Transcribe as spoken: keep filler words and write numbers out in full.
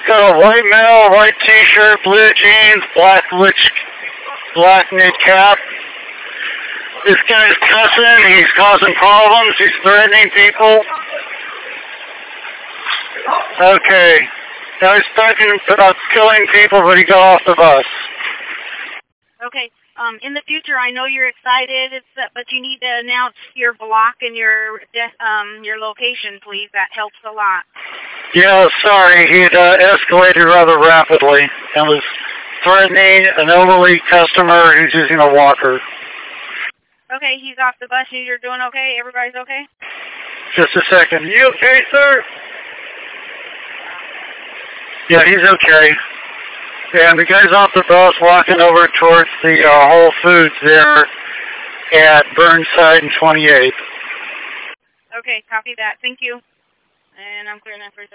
got a white male, white t-shirt, blue jeans, black witch, black knit cap. This guy's cussing, he's causing problems, he's threatening people. Okay. Now he's talking about killing people, but he got off the bus. Okay. Um, in the future, I know you're excited, it's, uh, but you need to announce your block and your um, your location, please. That helps a lot. Yeah, sorry. He had uh, escalated rather rapidly and was threatening an elderly customer who's using a walker. Okay, he's off the bus and you're doing okay? Everybody's okay? Just a second. You okay, sir? Yeah, he's okay. And the guy's off the bus walking over towards the uh, Whole Foods there at Burnside and twenty-eighth. Okay, copy that. Thank you. And I'm clearing that for